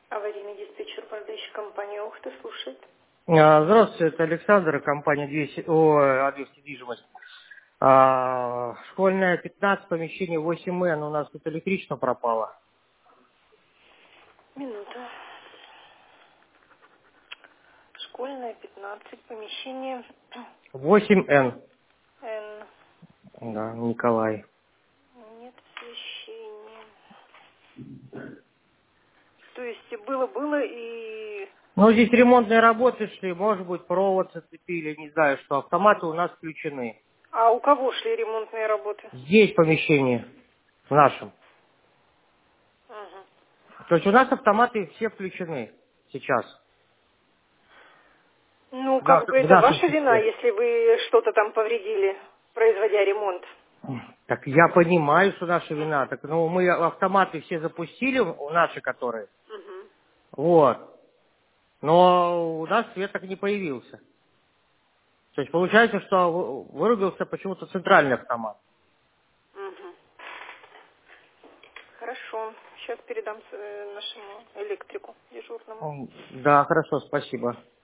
Аварийный диспетчер, управляющая компания «Охта» слушает. Здравствуйте, это Александр, компания 200 недвижимость. Школьная 15, помещение 8Н, у нас тут электричество пропало. Минуту. Школьная, 15, помещение 8Н. Н. Да, Николай. Нет освещения. То есть было и... Ну, здесь ремонтные работы шли, может быть, провод зацепили, не знаю, что автоматы у нас включены. А у кого шли ремонтные работы? Здесь помещение, в нашем. Мгм. То есть у нас автоматы все включены сейчас, Ну, в как бы в это нашем ваша вина, числе. если вы что-то там повредили, производя ремонт. Так я понимаю, что наша вина. Так, ну, мы автоматы все запустили, наши которые. Мгм. Вот. Но у нас свет так и не появился. То есть получается, что вырубился почему-то центральный автомат. Мгм. Хорошо. Сейчас передам нашему электрику дежурному. Да, хорошо, спасибо.